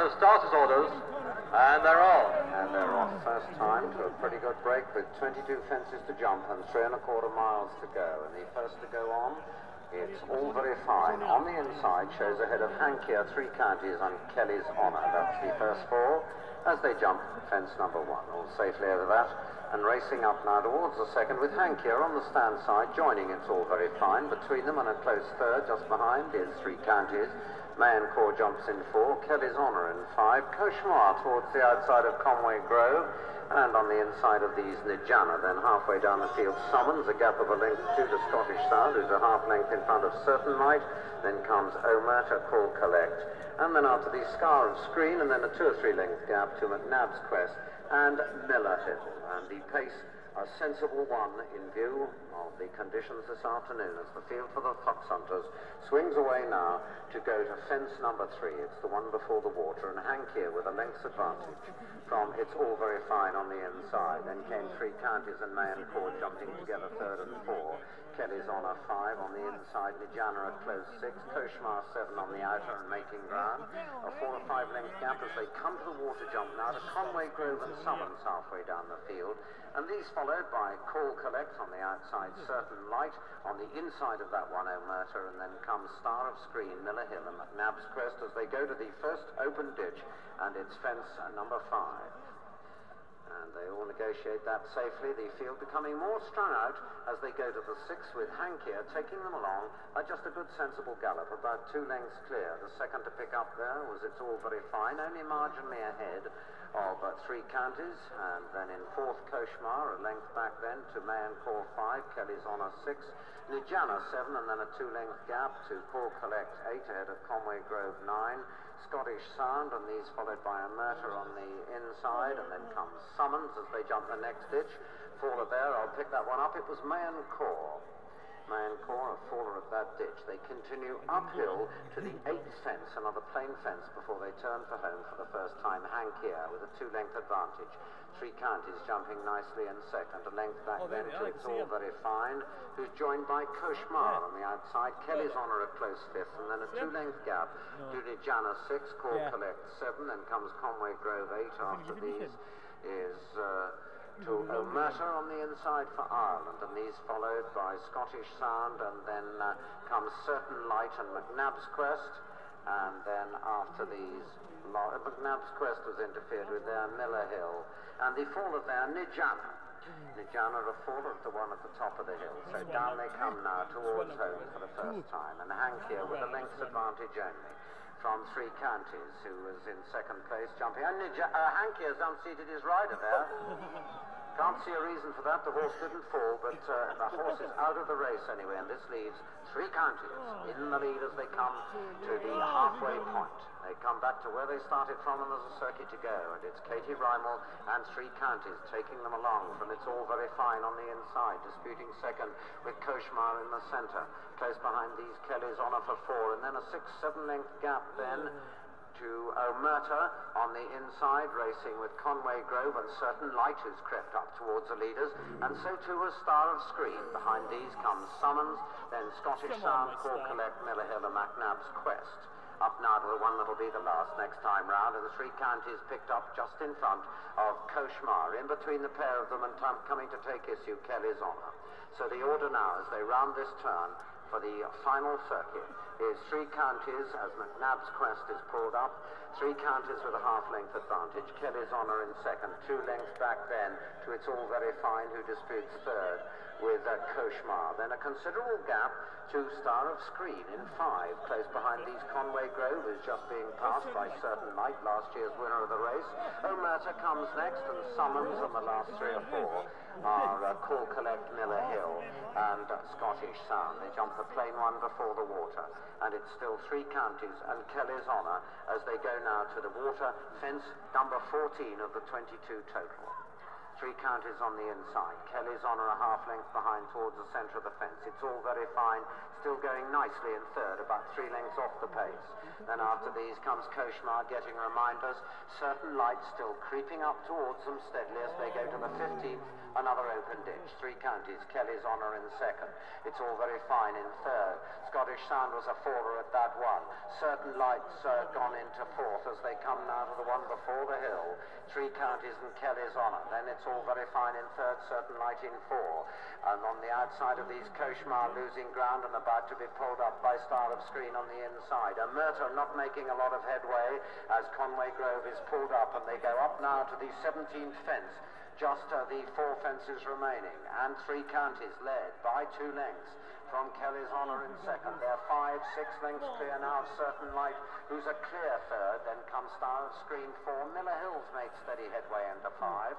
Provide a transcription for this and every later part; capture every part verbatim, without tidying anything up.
the starters' orders, and they're off. And they're off first time to a pretty good break with twenty-two fences to jump and three and a quarter miles to go. And the first to go on, it's All Very Fine. On the inside, shows ahead of Hankier, Three Counties and Kelly's Honour. That's the first four as they jump fence number one. All safely over that. And racing up now towards the second with Hankier on the stand side, joining It's All Very Fine. Between them and a close third, just behind, is Three Counties. Mayencourt jumps in four, Kelly's Honour in five, Cauchemar towards the outside of Conway Grove, and on the inside of these Nijana. Then halfway down the field, Summons, a gap of a length to the Scottish Sound, who's a half length in front of Certain Light. Then comes Omerta, Call Collect, and then after the Scar of Screen, and then a two or three length gap to McNabb's Quest and Miller Hill. And the pace, a sensible one in view of the conditions this afternoon as the field for the Fox Hunters swings away now to go to fence number three. It's the one before the water, and Hankier with a length's advantage from It's All Very Fine on the inside. Then came Three Counties and Mayencourt jumping together third and four. Kelly's Honour five on the inside, Nijana at close six, Cauchemar seven on the outer and making ground. A four or five length gap as they come to the water jump now to Conway Grove and Summons halfway down the field. And these followed by Call Collect on the outside, Certain Light on the inside of that one, Omerta, and then comes Star of Screen, Miller Hill and McNabb's Quest as they go to the first open ditch, and it's fence uh, number five. And they all negotiate that safely, the field becoming more strung out as they go to the sixth with Hankier taking them along at just a good sensible gallop, about two lengths clear. The second to pick up there was It's All Very Fine, only marginally ahead of uh, Three Counties, and then in fourth Cauchemar, a length back then to Mayencourt five, Kelly's Honour six, Nijana seven, and then a two length gap to Call Collect eight ahead of Conway Grove nine, Scottish Sound, and these followed by Omerta on the inside, and then comes Summons as they jump the next ditch. Faller there, I'll pick that one up. It was Mayencourt. Mayencourt, a faller at that ditch. They continue uphill to the eighth fence, another plain fence, before they turn for home for the first time. Hankier with a two-length advantage. Three Counties jumping nicely in second. A length back then to It's All Very Fine, who's joined by Cauchemar on the outside. Kelly's Honour a close fifth, and then a two-length gap to Nijana six, Call Collect seven, then comes Conway Grove eight after these. Is uh, to Omerta on the inside for Ireland, and these followed by Scottish Sound, and then uh, comes Certain Light and McNabb's Quest, and then after these, McNabb's Quest was interfered with there, Miller Hill, and the faller there, Nijana. Nijana a faller at the one at the top of the hill, so down they come now towards home for the first time, and Hankier with a length's advantage only from Three Counties, who was in second place jumping. And Nija- uh, Hankier's unseated his rider there. Can't see a reason for that. The horse didn't fall, but uh, the horse is out of the race anyway, and this leaves Three Counties in the lead as they come to the halfway point. They come back to where they started from, and there's a circuit to go, and it's Katie Reimel and Three Counties taking them along from It's All Very Fine on the inside, disputing second with Cauchemar in the centre. Close behind these, Kelly's Honour for four, and then a six, seven length gap then to Omerta on the inside, racing with Conway Grove and Certain Light, who's crept up towards the leaders, and so too was Star of Screen. Behind these comes Summons, then Scottish Sound, Call Collect, Miller Hill and McNabb's Quest. Up now to the one that'll be the last next time round, and the Three Counties picked up just in front of Cauchemar. In between the pair of them and time coming to take issue, Kelly's Honour. So the order now as they round this turn for the final circuit is Three Counties as McNabb's Quest is pulled up. Three Counties with a half-length advantage. Kelly's Honour in second. Two lengths back then to It's All Very Fine, who disputes third with uh, Cauchemar. Then a considerable gap to Star of Screen in five. Close behind these, Conway Grove is just being passed by Certain Light, last year's winner of the race. Omerta comes next, and Summons on the last three or four are uh, Call Collect, Miller Hill and uh, Scottish Sound. They jump the plain one before the water, and it's still Three Counties and Kelly's Honour as they go now to the water, fence number fourteen of the twenty-two total. Three Counties on the inside. Kelly's Honour a half length behind towards the centre of the fence. It's All Very Fine, still going nicely in third, about three lengths off the pace. Then after these comes Cauchemar getting reminders. Certain Light still creeping up towards them steadily as they go to the fifteenth Another open ditch. Three Counties. Kelly's Honour in second. It's All Very Fine in third. Scottish Sound was a faller at that one. Certain Lights uh, gone into fourth as they come now to the one before the hill. Three Counties and Kelly's Honour. Then It's All Very Fine in third. Certain Light in four. And on the outside of these, Koshmar losing ground and about to be pulled up by Star of Screen on the inside. A Murta not making a lot of headway as Conway Grove is pulled up, and they go up now to the seventeenth fence. Just uh, the four fences remaining, and Three Counties led by two lengths from Kelly's Honour in second. They're five, six lengths clear now of Certain Light, who's a clear third. Then comes Star of Screen four. Miller Hills made steady headway into five.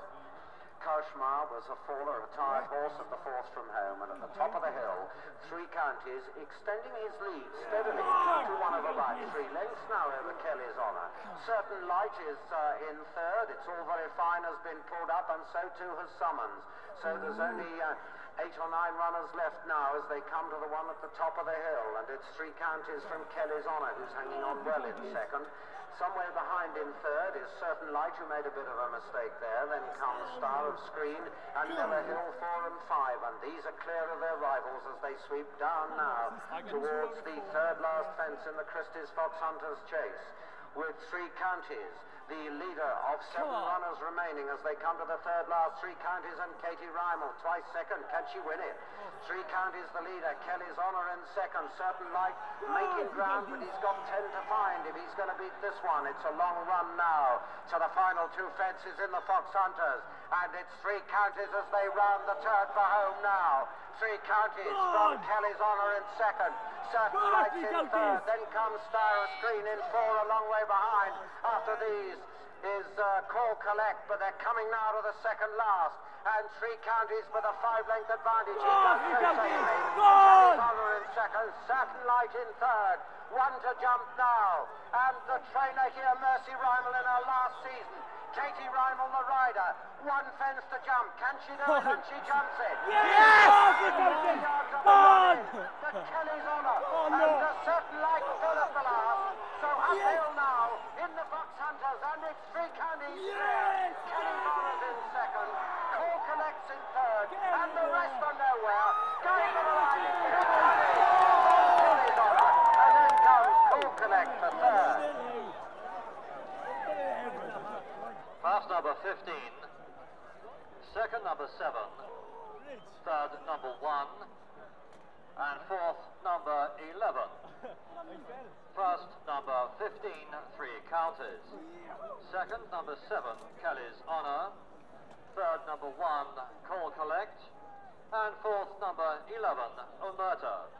Koshmar was a faller, a tired horse at the fourth from home, and at the top of the hill, Three Counties extending his lead steadily to one of about three lengths now over Kelly's Honour. Certain Light is uh, in third. It's All Very Fine has been pulled up, and so too has Summons. So there's only uh, eight or nine runners left now as they come to the one at the top of the hill, and it's Three Counties from Kelly's Honour who's hanging on well in second. Somewhere behind in third is Certain Light, who made a bit of a mistake there. Then comes Star of Screen and Miller Hill four and five, and these are clear of their rivals as they sweep down now towards the third last fence in the Christie's Fox Hunters Chase, with Three Counties the leader of seven runners remaining as they come to the third last. Three Counties and Katie Rymel twice second. Can she win it? Three Counties the leader. Kelly's Honour in second. Certain Light making ground, but he's got ten to find if he's going to beat this one. It's a long run now to the final two fences in the Fox Hunters, and it's Three Counties as they round the turn for home now. Three Counties from Kelly's Honour in second. Certain Light in third. Then comes Star of Screen in four, a long way behind. After these is uh, Call Collect, but they're coming now to the second last, and Three Counties with a five-length advantage. He goes so safely. Kelly's Honour in second. Certain Light in third. One to jump now, and the trainer here, Mercy Rymel, in her last season. Katie Rymel, the rider, one fence to jump. Can she do it? And she jumps it. Yes! Yes! On! The Kelly's Honour, Oh, no. and the Certain Light still at the last. So uphill now in the Fox Hunters, and it's Three Counties there. Yes! Kelly's Honour's in second. Call Collects in third, and the rest are nowhere. Going to the line is Kelly's Honour, and then comes Call Collect for third. First number fifteen, second number seven, third number one, and fourth number eleven. First number fifteen, Three Counties. Second number seven, Kelly's Honour. Third number one, Call Collect. And fourth number eleven, Omerta.